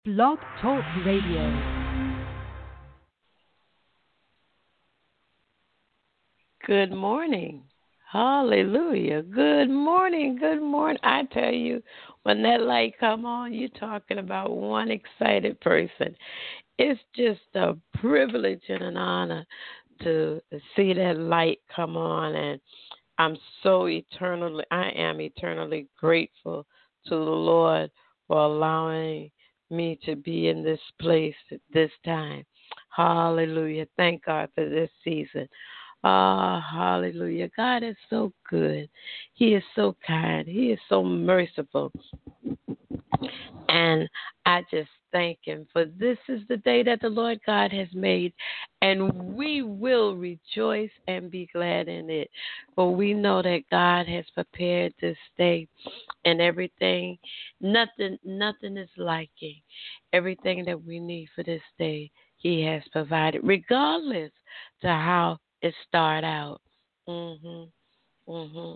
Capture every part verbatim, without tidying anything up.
Blog Talk Radio. Good morning. Hallelujah. Good morning. Good morning. I tell you, when that light come on, you're talking about one excited person. It's just a privilege and an honor to see that light come on, and I'm so eternally I am eternally grateful to the Lord for allowing me to be in this place at this time. Hallelujah. Thank God for this season. Ah, hallelujah. God is so good. He is so kind. He is so merciful. And I just thank him for this is the day that the Lord God has made, and we will rejoice and be glad in it. For we know that God has prepared this day, and everything, nothing, nothing is lacking. Everything that we need for this day, he has provided, regardless to how it start out. Mhm. Mhm.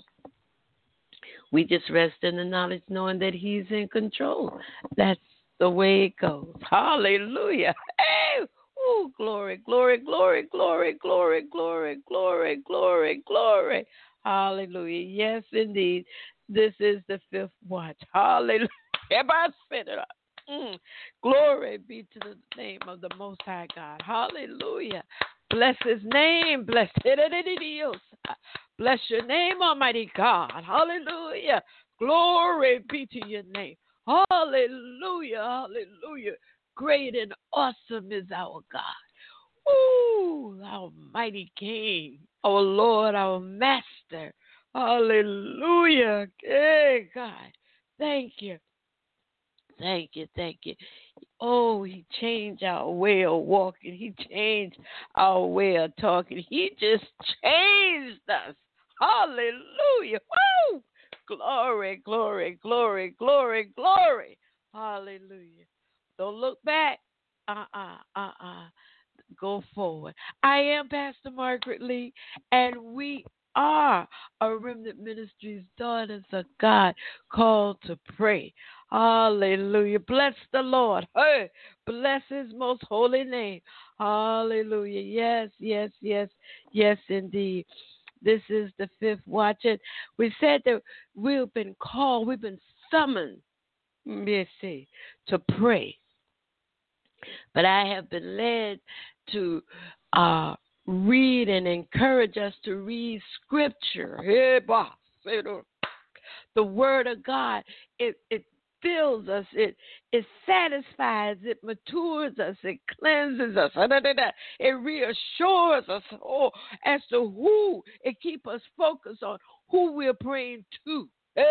We just rest in the knowledge knowing that he's in control. That's the way it goes. Hallelujah. Hey! Ooh, glory, glory, glory, glory, glory, glory, glory, glory, glory. Hallelujah. Yes, indeed. This is the fifth watch. Hallelujah. Everybody spit it up. Mm. Glory be to the name of the Most High God. Hallelujah. Bless his name. Bless it. Bless your name, Almighty God. Hallelujah. Glory be to your name. Hallelujah. Hallelujah. Great and awesome is our God. Ooh, our mighty King, our Lord, our Master. Hallelujah. Hey, God. Thank you. Thank you. Thank you. Oh, he changed our way of walking. He changed our way of talking. He just changed us. Hallelujah. Woo! Glory, glory, glory, glory, glory. Hallelujah. Don't look back. Uh-uh, uh-uh. Go forward. I am Pastor Margaret Lee, and we are a Remnant Ministries daughters of God called to pray. Hallelujah. Bless the Lord. Hey, bless his most holy name. Hallelujah. Yes, yes, yes, yes, indeed. This is the fifth watch. And we said that we've been called, we've been summoned, let me see, to pray. But I have been led to uh, read and encourage us to read scripture. The word of God, it, it fills us, it, it satisfies, it matures us, it cleanses us, it reassures us oh, as to who, it keeps us focused on who we're praying to,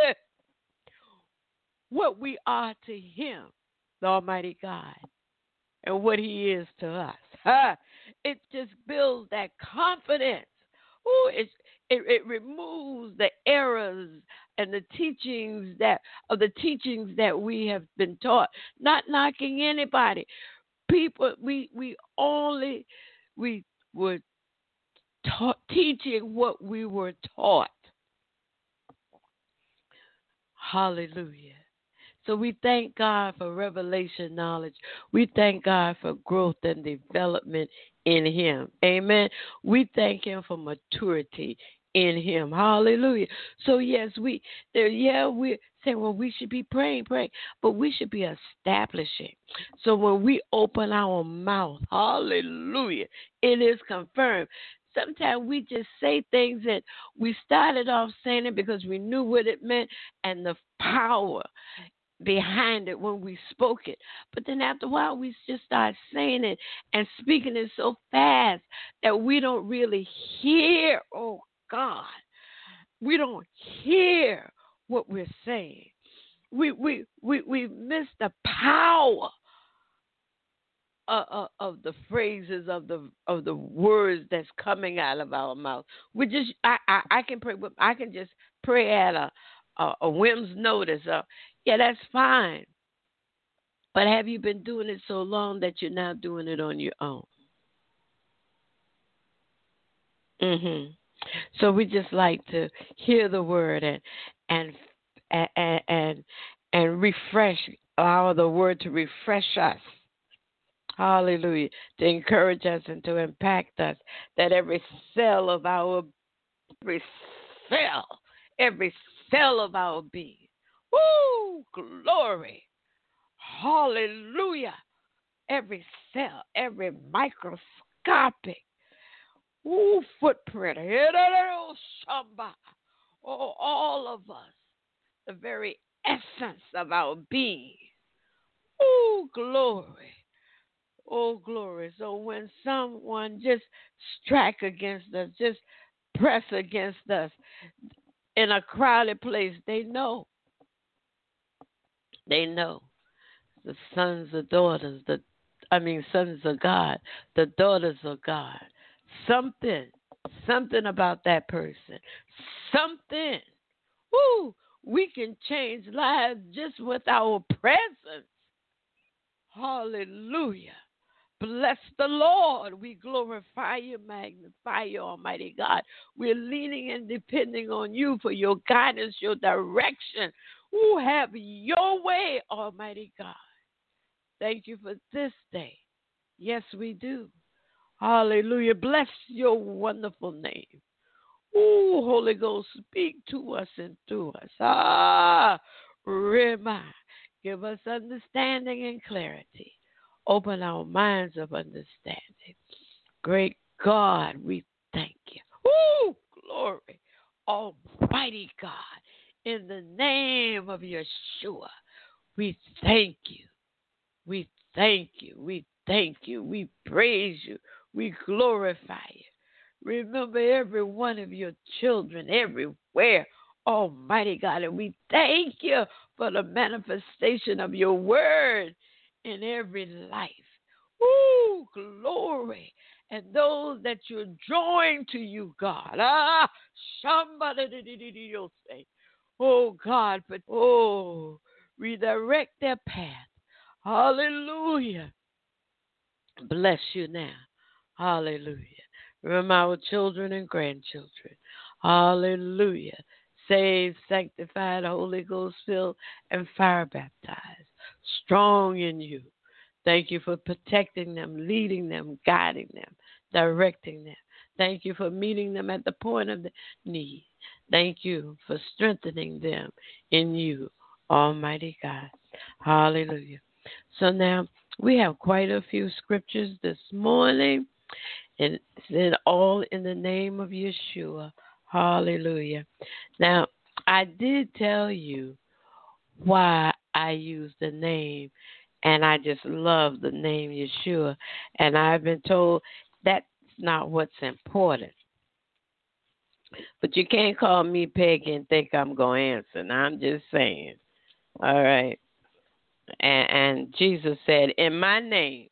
what we are to him, the Almighty God, and what he is to us. Huh? It just builds that confidence. Ooh, it, it it removes the errors and the teachings that of the teachings that we have been taught. Not knocking anybody. People, we we only we were taught teaching what we were taught. Hallelujah. So we thank God for revelation knowledge. We thank God for growth and development in him. Amen. We thank him for maturity in him. Hallelujah. So yes, we there yeah, we say, well, we should be praying, praying, but we should be establishing. So when we open our mouth, hallelujah, it is confirmed. Sometimes we just say things that we started off saying it because we knew what it meant and the power behind it when we spoke it. But then after a while, we just start saying it and speaking it so fast that we don't really hear, oh God, we don't hear what we're saying. We we we, we miss the power of, of the phrases of the of the words that's coming out of our mouth. We just I, I, I can pray I can just pray at a a, a whim's notice. Uh, yeah, that's fine. But have you been doing it so long that you're now doing it on your own? Mhm. So we just like to hear the word and and and and, and refresh Allow the word to refresh us. Hallelujah. To encourage us and to impact us. That every cell of our, every cell, every cell of our being. Woo! Glory. Hallelujah. Every cell, every microscopic ooh, footprint. Oh, all of us. The very essence of our being. Oh, glory. Oh, glory. So when someone just strike against us, just press against us in a crowded place, they know. They know. The sons and daughters, the I mean sons of God, the daughters of God. Something, something about that person. Something. Woo! We can change lives just with our presence. Hallelujah. Bless the Lord. We glorify you, magnify you, Almighty God. We're leaning and depending on you for your guidance, your direction. Ooh, have your way, Almighty God. Thank you for this day. Yes, we do. Hallelujah. Bless your wonderful name. Ooh, Holy Ghost, speak to us and through us. Ah, remind. Give us understanding and clarity. Open our minds of understanding. Great God, we thank you. Ooh, glory. Almighty God, in the name of Yeshua, we thank you. We thank you. We thank you. We praise you. We glorify you. Remember every one of your children everywhere, Almighty God. And we thank you for the manifestation of your word in every life. Ooh, glory. And those that you're drawing to you, God. Ah, somebody say, oh, God, but oh, redirect their path. Hallelujah. Bless you now. Hallelujah. Remember our children and grandchildren. Hallelujah. Saved, sanctified, Holy Ghost filled, and fire baptized. Strong in you. Thank you for protecting them, leading them, guiding them, directing them. Thank you for meeting them at the point of the need. Thank you for strengthening them in you, Almighty God. Hallelujah. So now we have quite a few scriptures this morning, and it's all in the name of Yeshua. Hallelujah. Now, I did tell you why I used the name, and I just love the name Yeshua, and I've been told that's not what's important. But you can't call me Peggy and think I'm going to answer. Now, I'm just saying. All right. And, and Jesus said, in my name,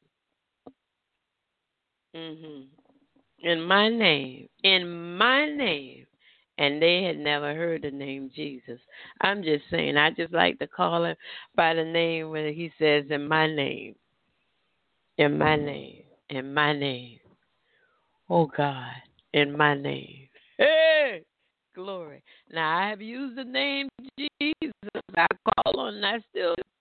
mm-hmm, in my name, in my name, and they had never heard the name Jesus. I'm just saying, I just like to call him by the name when he says, in my name, in my name, in my name. Oh, God, in my name. Hey, glory. Now, I have used the name Jesus. I call on, and I still do.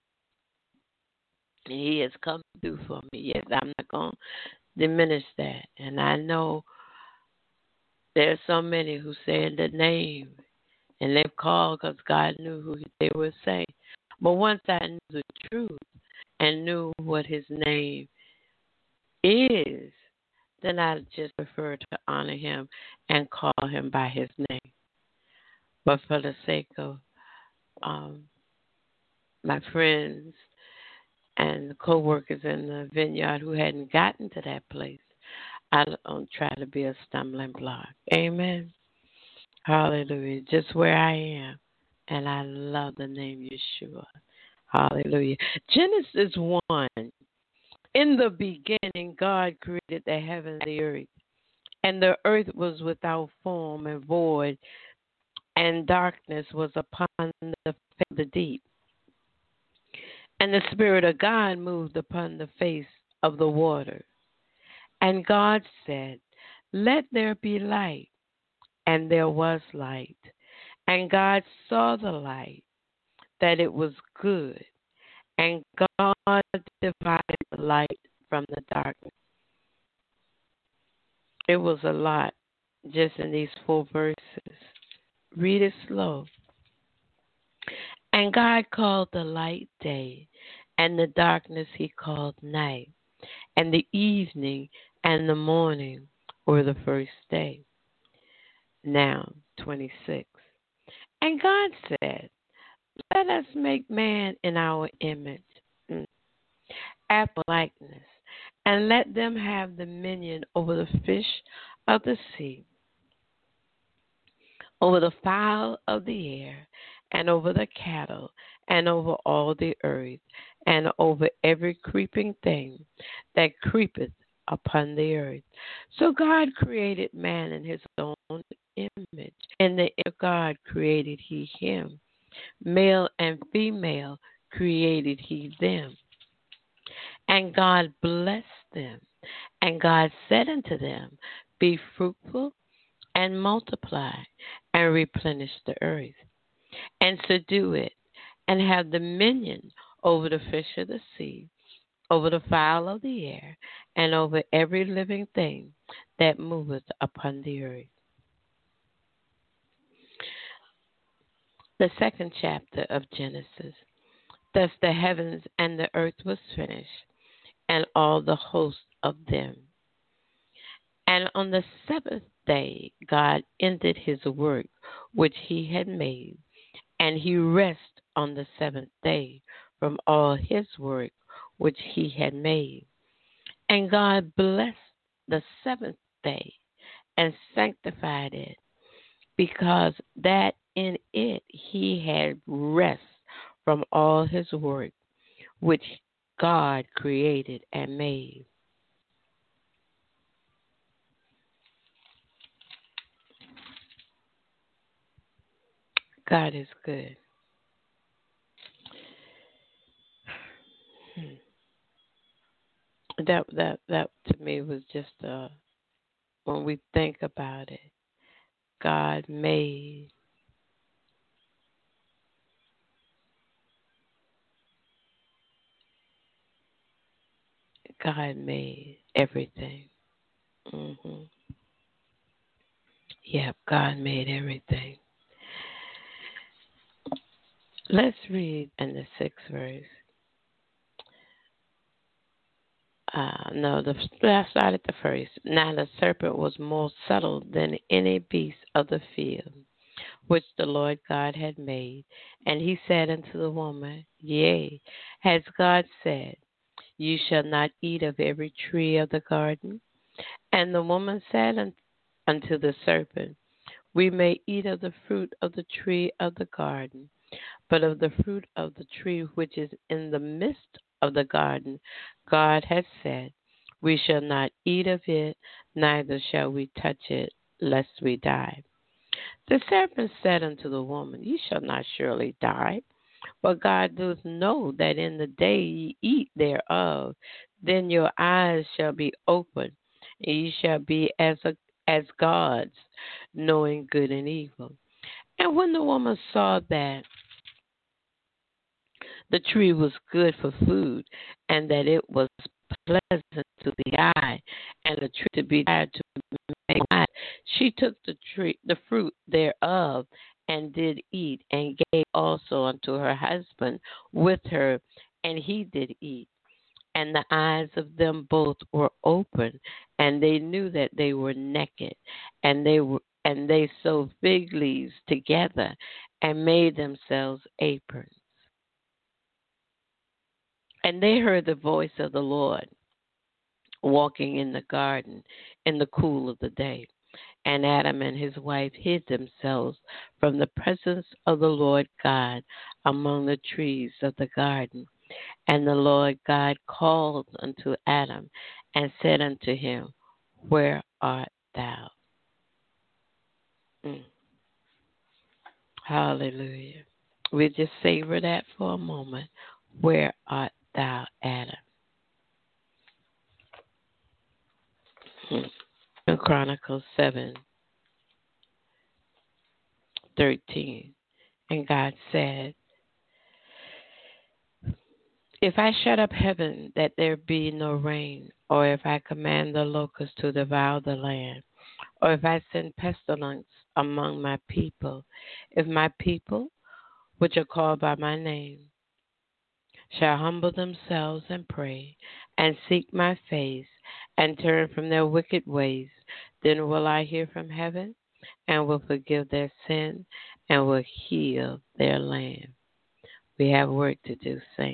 And he has come through for me. Yes, I'm not going to diminish that. And I know there's so many who say the name, and they've called because God knew who they would say. But once I knew the truth and knew what his name is, then I just prefer to honor him and call him by his name. But for the sake of um, my friends and the co-workers in the vineyard who hadn't gotten to that place, I don't try to be a stumbling block. Amen. Hallelujah. Just where I am. And I love the name Yeshua. Hallelujah. Genesis one. In the beginning, God created the heaven and the earth. And the earth was without form and void, and darkness was upon the face of the deep. And the Spirit of God moved upon the face of the water. And God said, let there be light. And there was light. And God saw the light, that it was good. And God divided the light from the darkness. It was a lot just in these four verses. Read it slow. And God called the light day, and the darkness he called night. And the evening and the morning were the first day. Now, twenty-six. And God said, let us make man in our image, mm, after likeness, and let them have dominion over the fish of the sea, over the fowl of the air, and over the cattle, and over all the earth, and over every creeping thing that creepeth upon the earth. So God created man in his own image. In the image of God created he him. Male and female created he them. And God blessed them. And God said unto them, be fruitful and multiply and replenish the earth and subdue it and have dominion over the fish of the sea, over the fowl of the air, and over every living thing that moveth upon the earth. The second chapter of Genesis. Thus the heavens and the earth was finished, and all the host of them. And on the seventh day God ended his work which he had made, and he rested on the seventh day from all his work which he had made. And God blessed the seventh day and sanctified it, because that in it he had rest from all his work which God created and made. God is good. Hmm. That that that to me was just uh when we think about it, God made God made everything. Mhm. Yep, God made everything. Let's read in the sixth verse. Uh, no, the I started the first. Now the serpent was more subtle than any beast of the field, which the Lord God had made. And he said unto the woman, yea, has God said, you shall not eat of every tree of the garden? And the woman said unto the serpent, we may eat of the fruit of the tree of the garden, but of the fruit of the tree which is in the midst of the garden, God has said, we shall not eat of it, neither shall we touch it, lest we die. The serpent said unto the woman, ye shall not surely die. But God doth know that in the day ye eat thereof, then your eyes shall be opened, and ye shall be as a, as gods, knowing good and evil. And when the woman saw that the tree was good for food, and that it was pleasant to the eye, and a tree to be desired to make wise, she took the tree, the fruit thereof, and did eat, and gave also unto her husband with her, and he did eat. And the eyes of them both were open, and they knew that they were naked, and they were and they sewed fig leaves together, and made themselves aprons. And they heard the voice of the Lord walking in the garden in the cool of the day. And Adam and his wife hid themselves from the presence of the Lord God among the trees of the garden. And the Lord God called unto Adam and said unto him, where art thou? Mm. Hallelujah. We just savor that for a moment. Where art thou, Adam? Mm. In Chronicles seven thirteen. And God said, If I shut up heaven that there be no rain, or if I command the locusts to devour the land, or if I send pestilence among my people, if my people, which are called by my name, shall humble themselves and pray, and seek my face, and turn from their wicked ways, then will I hear from heaven, and will forgive their sin, and will heal their land. We have work to do, saints.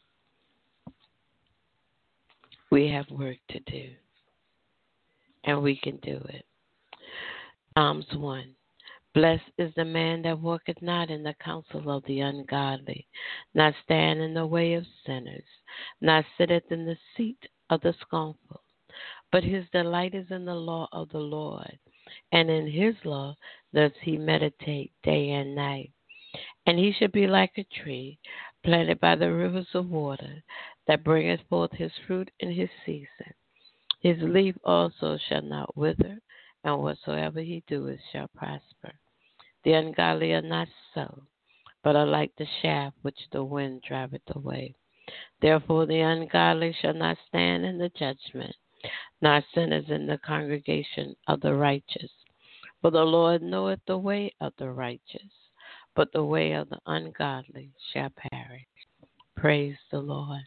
We have work to do, and we can do it. Psalms one. Blessed is the man that walketh not in the counsel of the ungodly, not stand in the way of sinners, not sitteth in the seat of the scornful. But his delight is in the law of the Lord, and in his law does he meditate day and night. And he shall be like a tree planted by the rivers of water, that bringeth forth his fruit in his season. His leaf also shall not wither, and whatsoever he doeth shall prosper. The ungodly are not so, but are like the shaft which the wind driveth away. Therefore the ungodly shall not stand in the judgment, nor sinners in the congregation of the righteous. For the Lord knoweth the way of the righteous, but the way of the ungodly shall perish. Praise the Lord.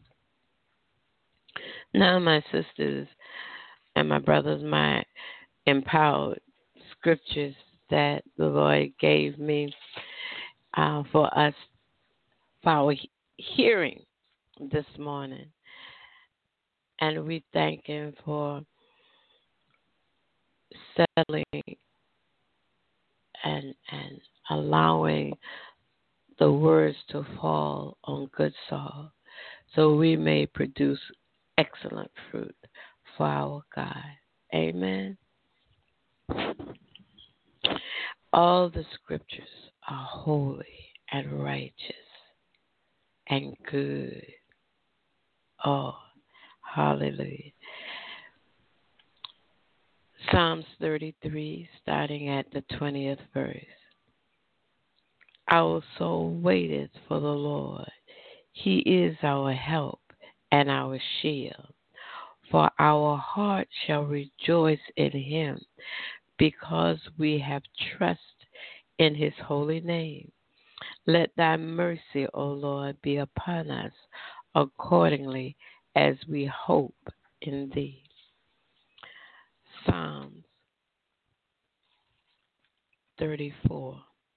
Now, my sisters and my brothers, my empowered scriptures that the Lord gave me uh, for us, for our hearing this morning. And we thank Him for settling and, and allowing the words to fall on good soil, so we may produce excellent fruit for our God. Amen. All the scriptures are holy and righteous and good. Oh, hallelujah. Psalms thirty-three, starting at the twentieth verse. Our soul waiteth for the Lord. He is our help and our shield. For our heart shall rejoice in him, because we have trust in his holy name. Let thy mercy, O Lord, be upon us accordingly as we hope in thee. Psalms thirty-four.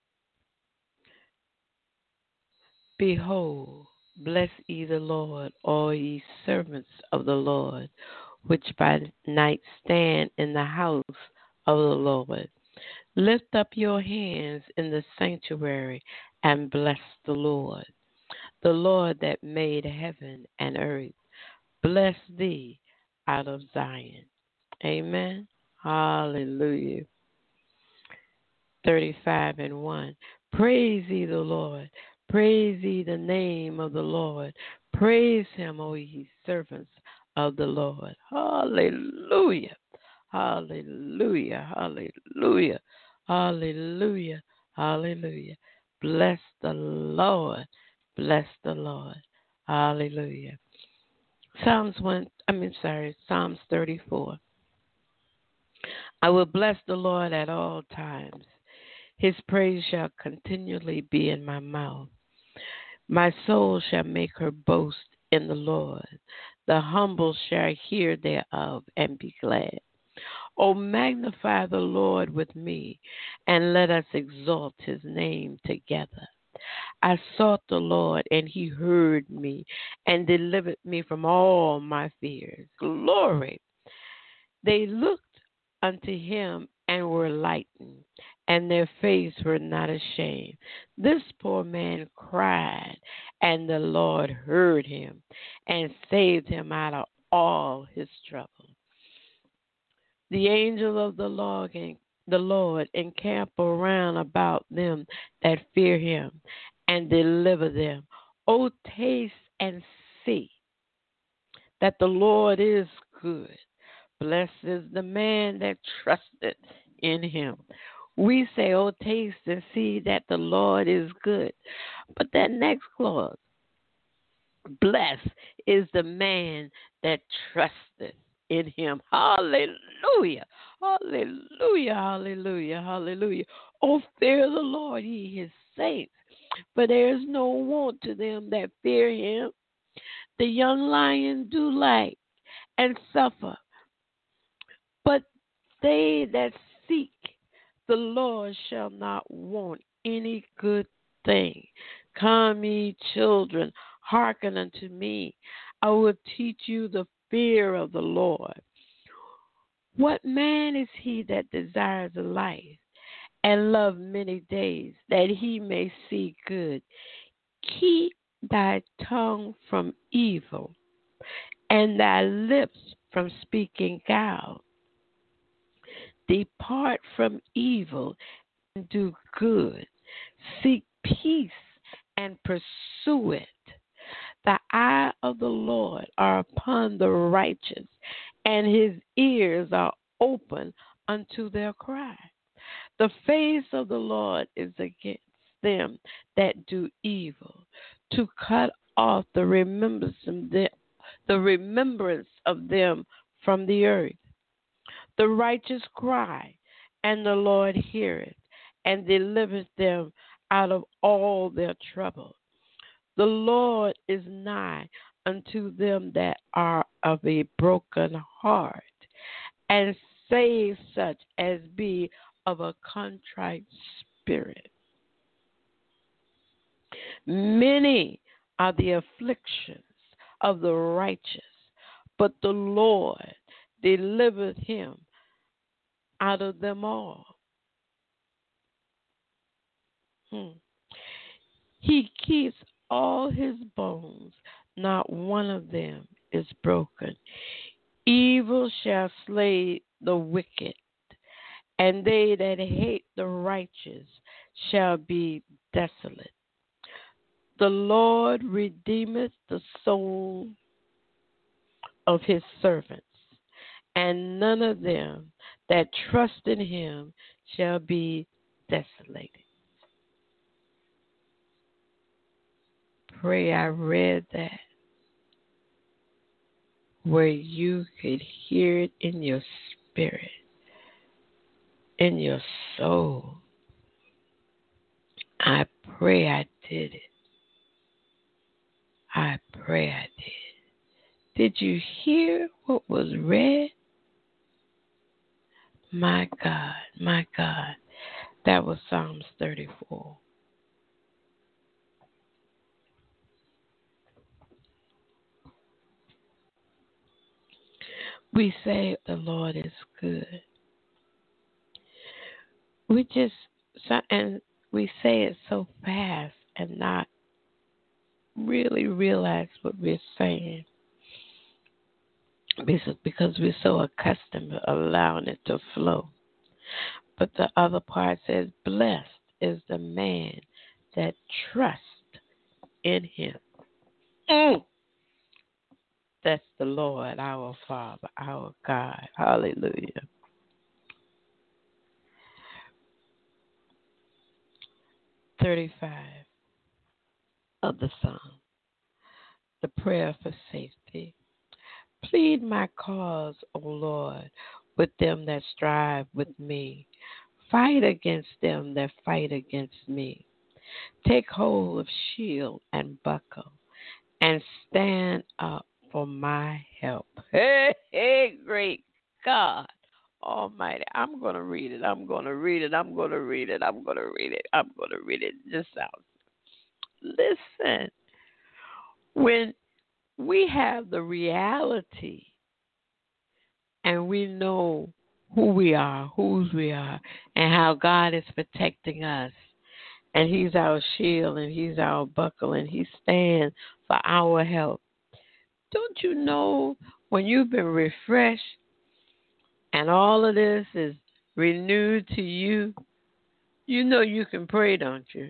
Behold, bless ye the Lord, all ye servants of the Lord, which by night stand in the house of the Lord. Lift up your hands in the sanctuary and bless the Lord. The Lord that made heaven and earth, bless thee out of Zion. Amen. Hallelujah. thirty-five and one. Praise ye the Lord. Praise ye the name of the Lord. Praise him, O ye servants of the Lord. Hallelujah. Hallelujah. Hallelujah. Hallelujah. Hallelujah. Bless the Lord. Bless the Lord. Hallelujah. Psalms one, I mean, sorry, Psalms thirty-four. I will bless the Lord at all times. His praise shall continually be in my mouth. My soul shall make her boast in the Lord. The humble shall hear thereof and be glad. O magnify the Lord with me, and let us exalt his name together. I sought the Lord, and he heard me, and delivered me from all my fears. Glory. They looked unto him and were lightened, and their faces were not ashamed. This poor man cried, and the Lord heard him and saved him out of all his trouble. The angel of the Lord, the Lord encamp around about them that fear him and deliver them. O taste and see that the Lord is good. Blessed is the man that trusted in him. We say, oh, taste and see that the Lord is good. But that next clause, Blessed is the man that trusteth in him. Hallelujah. Hallelujah. Hallelujah. Hallelujah. Oh, fear the Lord, ye his saints, for there is no want to them that fear him. The young lion do lack and suffer, but they that seek the Lord shall not want any good thing. Come, ye children, hearken unto me. I will teach you the fear of the Lord. What man is he that desires life and love many days, that he may see good? Keep thy tongue from evil, and thy lips from speaking guile. Depart from evil and do good. Seek peace and pursue it. The eye of the Lord are upon the righteous, and his ears are open unto their cry. The face of the Lord is against them that do evil, to cut off the remembrance of them, the remembrance of them from the earth. The righteous cry, and the Lord heareth, and delivereth them out of all their trouble. The Lord is nigh unto them that are of a broken heart, and save such as be of a contrite spirit. Many are the afflictions of the righteous, but the Lord delivereth him out of them all. Hmm. He keeps all his bones, not one of them is broken. Evil shall slay the wicked, and they that hate the righteous shall be desolate. The Lord redeemeth the soul of his servants, and none of them that trust in him shall be desolated. Pray I read that where you could hear it in your spirit, in your soul. I pray I did it. I pray I did. Did you hear what was read? My God, my God. That was Psalms thirty-four. We say the Lord is good. We just, and we say it so fast and not really realize what we're saying, because we're so accustomed to allowing it to flow. But the other part says, blessed is the man that trusts in him. Mm. That's the Lord, our Father, our God. Hallelujah. thirty-five of the Psalm, the prayer for safety. Plead my cause, O Lord, with them that strive with me. Fight against them that fight against me. Take hold of shield and buckle, and stand up for my help. Hey, hey, great God Almighty. I'm going to read it. I'm going to read it. I'm going to read it. I'm going to read it. I'm going to read it. Just out. Listen, when we have the reality and we know who we are, whose we are, and how God is protecting us, and he's our shield, and he's our buckle, and he stands for our help. Don't you know when you've been refreshed and all of this is renewed to you, you know you can pray, don't you?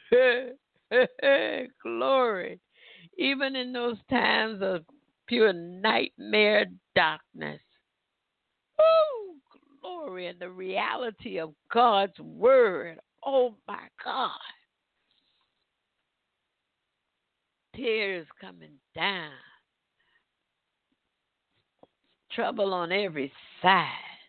Glory. Even in those times of pure nightmare darkness. Woo! Glory, and the reality of God's word. Oh, my God. tears coming down, trouble on every side,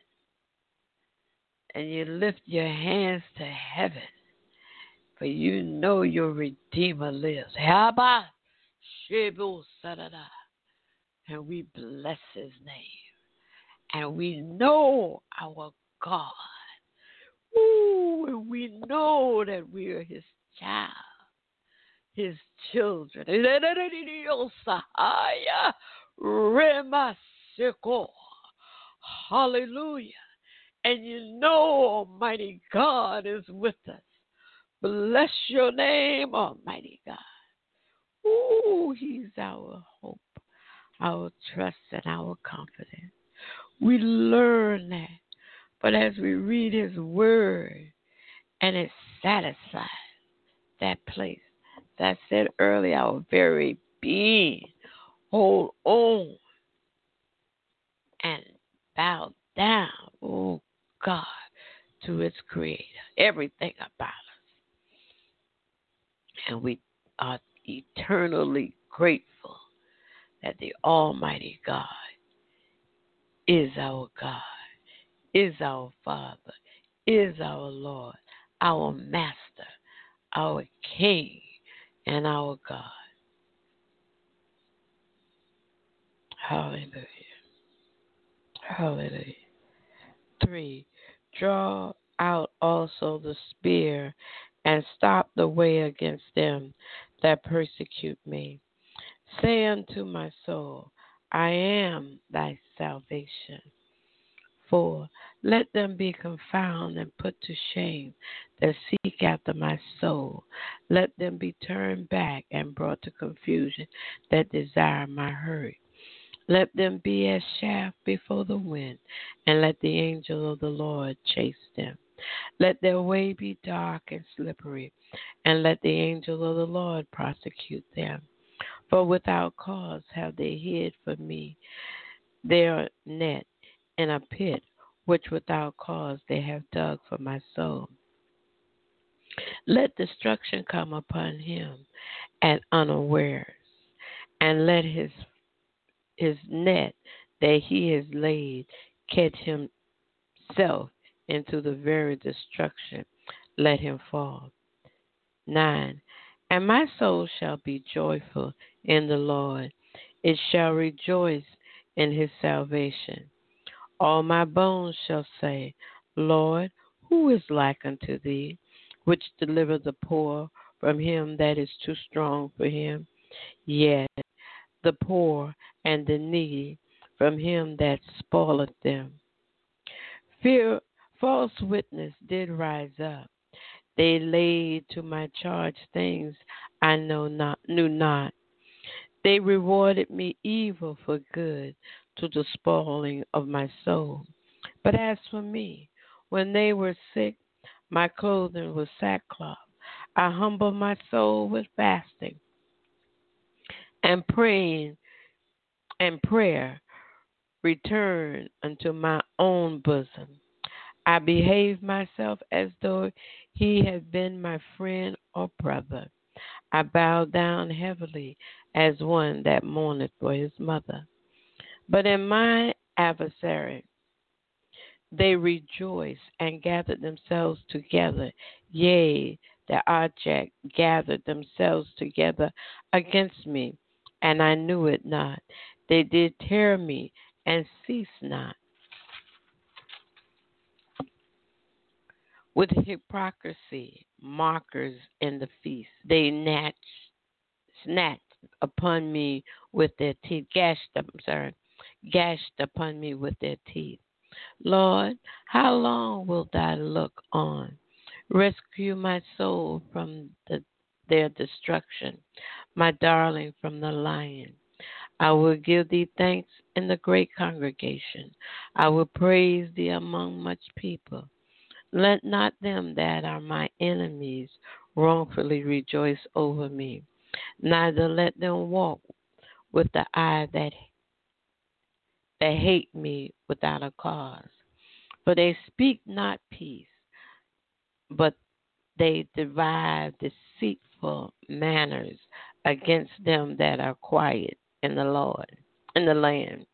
and you lift your hands to heaven, for you know your Redeemer lives. Haba Shebu Sadada. And we bless his name. And we know our God. Ooh, and we know that we are his child, his children. Hallelujah. And you know Almighty God is with us. Bless your name, Almighty God. Ooh, he's our hope, our trust, and our confidence. We learn that. But as we read his word, and it satisfies that place. As I said earlier, our very being, hold on and bow down, oh God, to its creator. Everything about us. And we are eternally grateful that the Almighty God is our God, is our Father, is our Lord, our Master, our King, and our God. Hallelujah. Hallelujah. Three, draw out also the spear and stop the way against them that persecute me. Say unto my soul, I am thy salvation. Four, let them be confounded and put to shame that seek after my soul. Let them be turned back and brought to confusion that desire my hurt. Let them be as chaff before the wind, and let the angel of the Lord chase them. Let their way be dark and slippery, and let the angel of the Lord prosecute them. For without cause have they hid for me their net in a pit, which without cause they have dug for my soul. Let destruction come upon him at unawares, and let his his net that he has laid catch himself into the very destruction. Let him fall. Nine. And my soul shall be joyful in the Lord. It shall rejoice in his salvation. All my bones shall say, Lord, who is like unto thee, which delivereth the poor from him that is too strong for him? Yet the poor and the needy from him that spoileth them. Fear, false witness did rise up. They laid to my charge things I know not, knew not. They rewarded me evil for good, to the spoiling of my soul. But as for me, when they were sick, my clothing was sackcloth. I humbled my soul with fasting and praying and prayer. Return unto my own bosom. I behaved myself as though he had been my friend or brother. I bowed down heavily as one that mourneth for his mother. But in my adversary they rejoiced and gathered themselves together. Yea, the Ajak gathered themselves together against me, and I knew it not. They did tear me and cease not. With hypocrisy, mockers in the feast, they snatched, snatched upon me with their teeth, gashed, I'm sorry, gashed upon me with their teeth. Lord, how long wilt thou look on? Rescue my soul from the, their destruction, my darling from the lion. I will give thee thanks in the great congregation. I will praise thee among much people. Let not them that are my enemies wrongfully rejoice over me, neither let them walk with the eye that, that hate me without a cause. For they speak not peace, but they devise deceitful manners against them that are quiet in the Lord, in the land.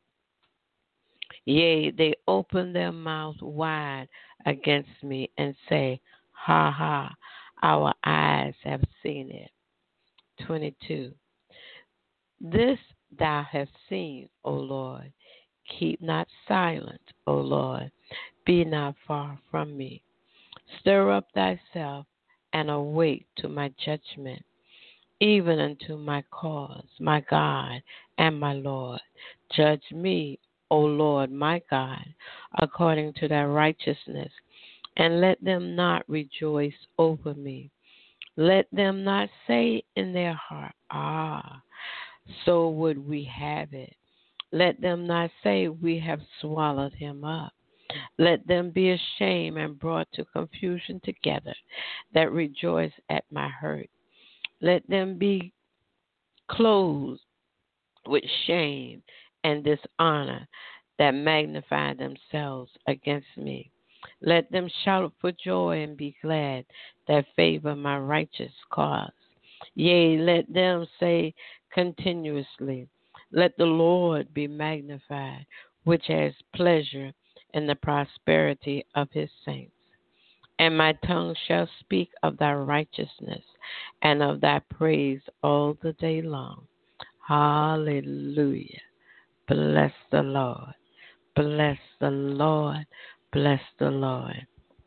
Yea, they open their mouths wide against me and say, Ha ha, our eyes have seen it. twenty-two. This thou hast seen, O Lord. Keep not silent, O Lord. Be not far from me. Stir up thyself and awake to my judgment, even unto my cause, my God and my Lord. Judge me, O Lord, my God, according to thy righteousness, and let them not rejoice over me. Let them not say in their heart, Ah, so would we have it. Let them not say, We have swallowed him up. Let them be ashamed and brought to confusion together that rejoice at my hurt. Let them be clothed with shame and dishonor that magnify themselves against me. Let them shout for joy and be glad that favor my righteous cause. Yea, let them say continuously, Let the Lord be magnified, which has pleasure in the prosperity of his saints. And my tongue shall speak of thy righteousness and of thy praise all the day long. Hallelujah. Bless the Lord. Bless the Lord. Bless the Lord.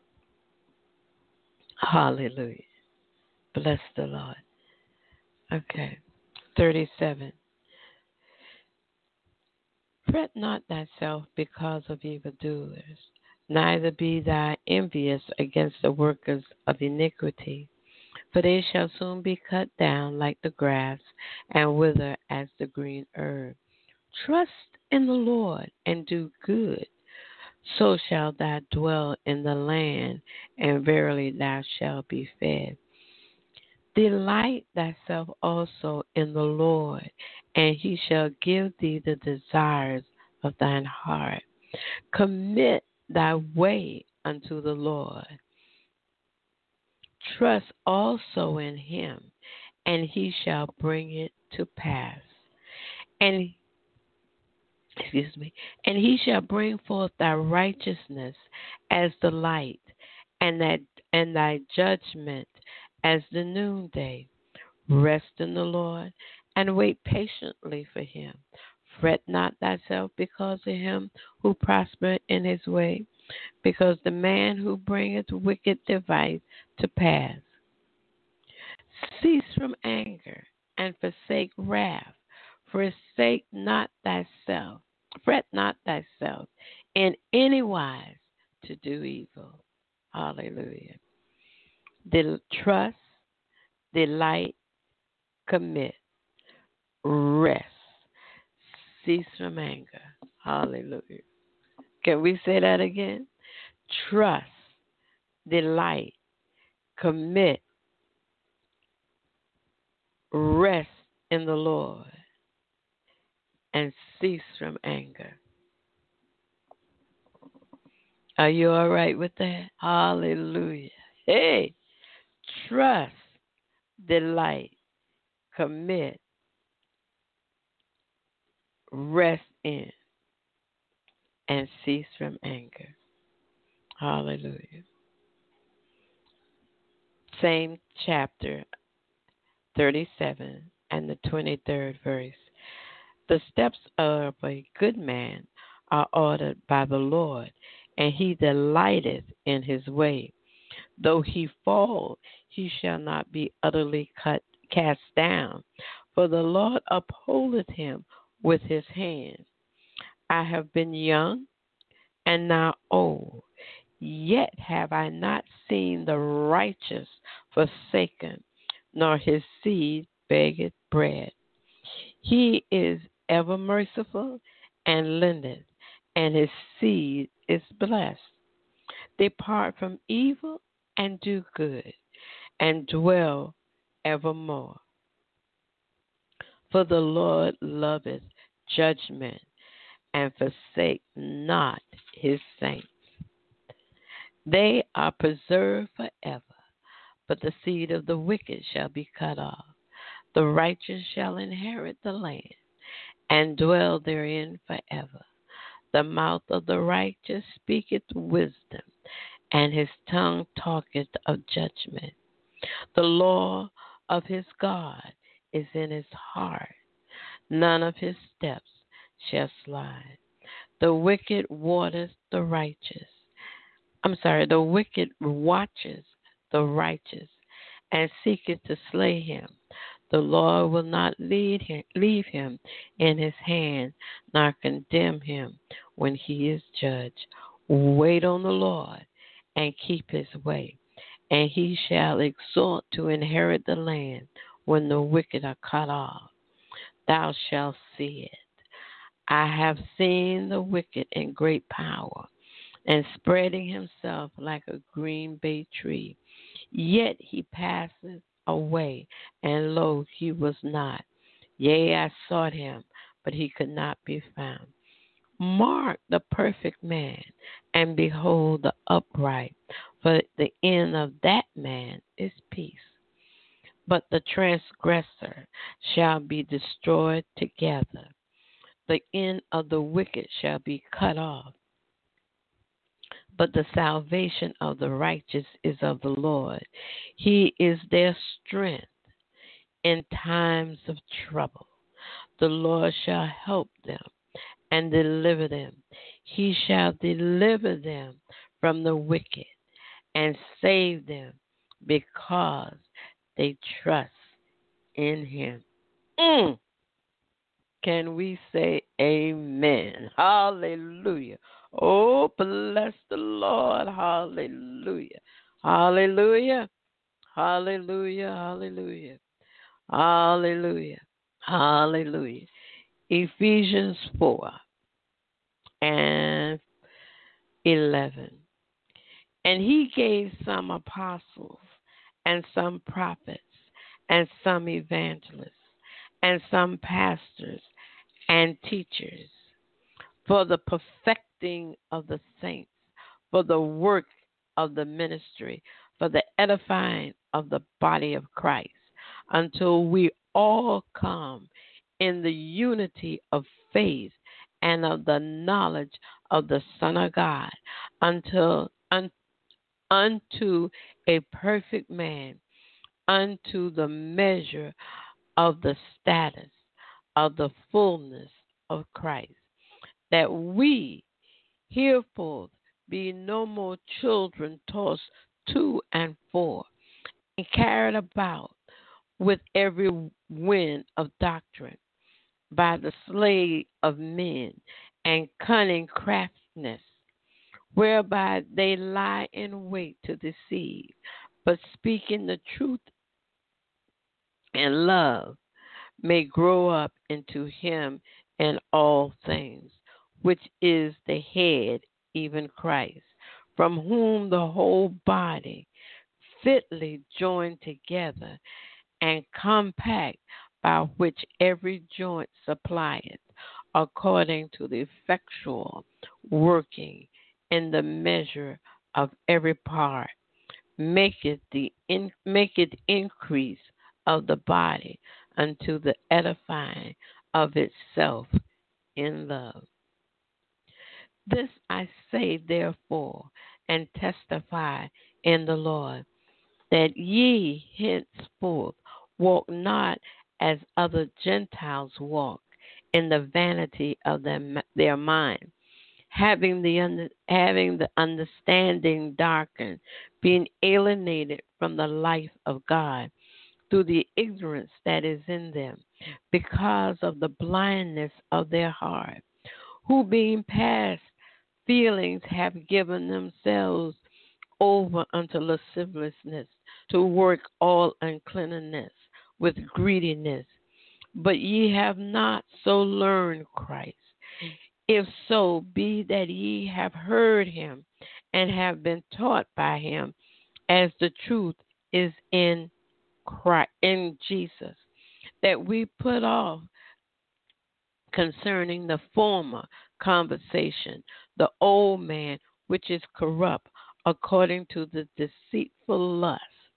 Hallelujah. Bless the Lord. Okay. thirty-seven. Fret not thyself because of evildoers, neither be thou envious against the workers of iniquity, for they shall soon be cut down like the grass and wither as the green herb. Trust in the Lord and do good, so shalt thou dwell in the land, and verily thou shalt be fed. Delight thyself also in the Lord, and he shall give thee the desires of thine heart. Commit thy way unto the Lord. Trust also in him, and he shall bring it to pass. And excuse me, and he shall bring forth thy righteousness as the light, and that and thy judgment as the noonday. Rest in the Lord and wait patiently for him. Fret not thyself because of him who prospereth in his way, because the man who bringeth wicked device to pass. Cease from anger and forsake wrath. Forsake not thyself. Fret not thyself in any wise to do evil. Hallelujah. Del- trust, delight, commit, rest, cease from anger. Hallelujah. Can we say that again? Trust, delight, commit, rest in the Lord, and cease from anger. Are you all right with that? Hallelujah. Hey, trust, delight, commit, rest in, and cease from anger. Hallelujah. Same chapter, thirty-seven, and the twenty-third verse. The steps of a good man are ordered by the Lord, and he delighteth in his way. Though he fall, he shall not be utterly cut, cast down, for the Lord upholdeth him with his hand. I have been young and now old, yet have I not seen the righteous forsaken, nor his seed beggeth bread. He is ever merciful and lendeth, and his seed is blessed. Depart from evil and do good, and dwell evermore. For the Lord loveth judgment, and forsake not his saints. They are preserved forever, but the seed of the wicked shall be cut off. The righteous shall inherit the land and dwell therein forever. The mouth of the righteous speaketh wisdom, and his tongue talketh of judgment. The law of his God is in his heart. None of his steps shall slide. The wicked waters the righteous. I'm sorry, the wicked watches the righteous and seeketh to slay him. The Lord will not lead him, leave him in his hand, nor condemn him when he is judged. Wait on the Lord and keep his way, and he shall exalt to inherit the land when the wicked are cut off. Thou shalt see it. I have seen the wicked in great power, and spreading himself like a green bay tree. Yet he passeth away, and lo, he was not. Yea, I sought him, but he could not be found. Mark the perfect man, and behold the upright, for the end of that man is peace. But the transgressor shall be destroyed together. The end of the wicked shall be cut off. But the salvation of the righteous is of the Lord. He is their strength in times of trouble. The Lord shall help them and deliver them. He shall deliver them from the wicked and save them because they trust in him. Mm. Can we say amen? Hallelujah. Oh, bless the Lord. Hallelujah. Hallelujah. Hallelujah. Hallelujah. Hallelujah. Hallelujah. Ephesians four and eleven. And he gave some apostles and some prophets and some evangelists and some pastors and teachers for the perfecting of the saints, for the work of the ministry, for the edifying of the body of Christ, until we all come in the unity of faith and of the knowledge of the Son of God, until un, unto a perfect man, unto the measure of the status of the fullness of Christ, that we herefore be no more children tossed to and fro, and carried about with every wind of doctrine, by the sleight of men and cunning craftiness, whereby they lie in wait to deceive, but speaking the truth in love, may grow up into him in all things, which is the head, even Christ, from whom the whole body, fitly joined together and compact, by which every joint supplieth, according to the effectual working in the measure of every part, make it the in, make it increase of the body unto the edifying of itself in love. This I say therefore, and testify in the Lord, that ye henceforth walk not as other Gentiles walk, in the vanity of them, their mind, having the under, having the understanding darkened, being alienated from the life of God through the ignorance that is in them, because of the blindness of their heart, who being past feelings have given themselves over unto lasciviousness, to work all uncleanness with greediness. But ye have not so learned Christ. If so be that ye have heard him and have been taught by him, as the truth is in Christ, in Jesus, that we put off concerning the former conversation the old man which is corrupt according to the deceitful lust,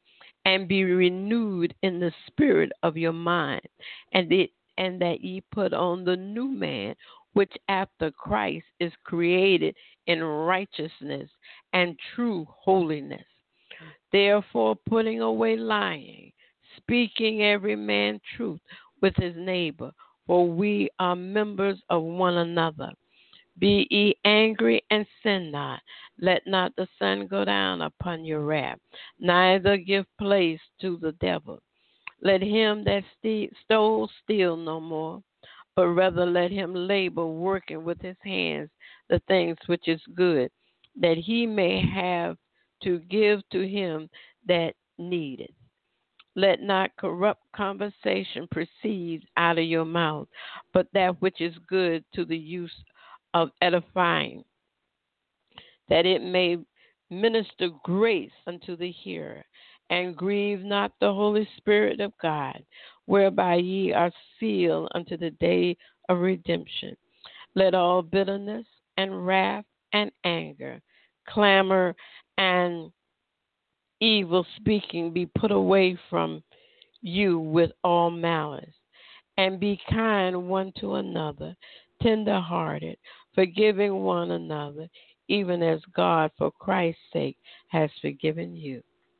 and be renewed in the spirit of your mind, and it and that ye put on the new man, which after Christ is created in righteousness and true holiness. Therefore, putting away lying, speaking every man truth with his neighbor, for we are members of one another. Be ye angry and sin not. Let not the sun go down upon your wrath, neither give place to the devil. Let him that ste- stole steal no more, but rather let him labor, working with his hands the things which is good, that he may have to give to him that needeth. Let not corrupt conversation proceed out of your mouth, but that which is good to the use of edifying, that it may minister grace unto the hearer. And grieve not the Holy Spirit of God, whereby ye are sealed unto the day of redemption. Let all bitterness and wrath and anger, clamor and evil speaking be put away from you with all malice. And be kind one to another, tender hearted, forgiving one another, even as God, for Christ's sake, has forgiven you.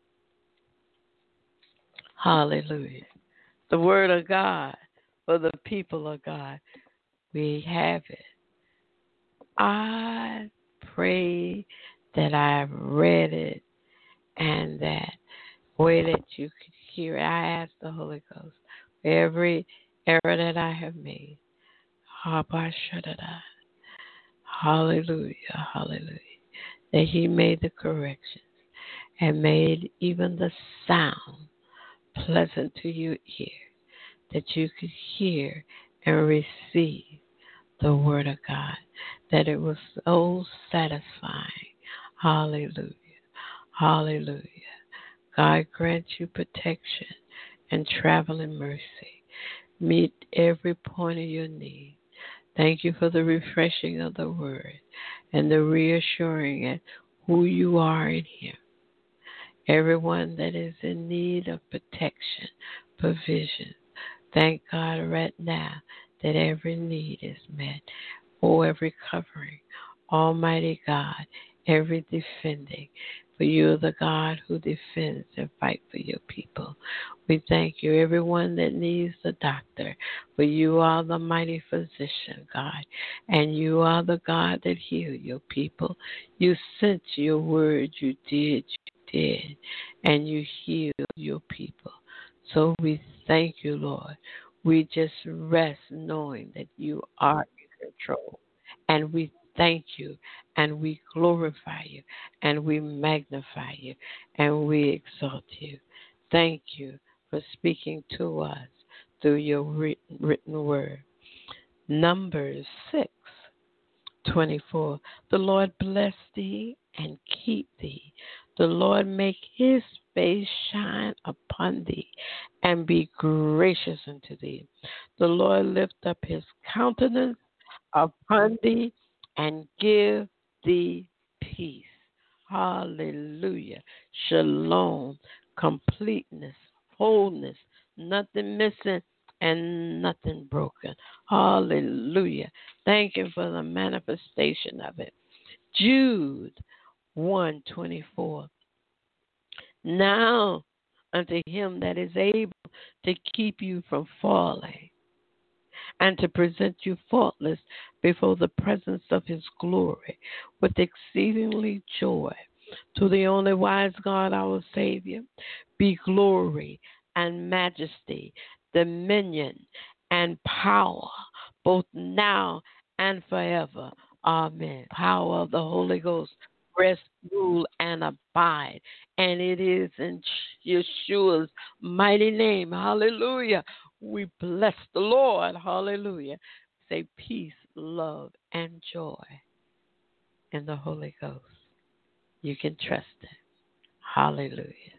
Hallelujah. The word of God for the people of God. We have it. I pray that I've read it and that way that you could hear it. I ask the Holy Ghost for every error that I have made. Hallelujah, hallelujah. That he made the corrections and made even the sound pleasant to your ear, that you could hear and receive the word of God, that it was so satisfying. Hallelujah, hallelujah. God grant you protection and traveling mercy. Meet every point of your need. Thank you for the refreshing of the word and the reassuring of who you are in him. Everyone that is in need of protection, provision, thank God right now that every need is met. Oh, every covering, Almighty God, every defending. For you are the God who defends and fights for your people. We thank you, everyone that needs a doctor, for you are the mighty physician, God, and you are the God that heals your people. You sent your word, you did, you did, and you healed your people. So we thank you, Lord. We just rest knowing that you are in control, and we thank you, and we glorify you, and we magnify you, and we exalt you. Thank you for speaking to us through your written, written word. Numbers six twenty-four. The Lord bless thee and keep thee. The Lord make his face shine upon thee and be gracious unto thee. The Lord lift up his countenance upon thee and give thee peace. Hallelujah. Shalom, completeness, wholeness, nothing missing and nothing broken. Hallelujah. Thank you for the manifestation of it. Jude one twenty-four. Now unto him that is able to keep you from falling and to present you faultless before the presence of his glory with exceedingly joy. To the only wise God, our Savior, be glory and majesty, dominion and power, both now and forever. Amen. Power of the Holy Ghost, rest, rule, and abide. And it is in Yeshua's mighty name. Hallelujah. We bless the Lord. Hallelujah. Say peace, love, and joy in the Holy Ghost. You can trust it. Hallelujah.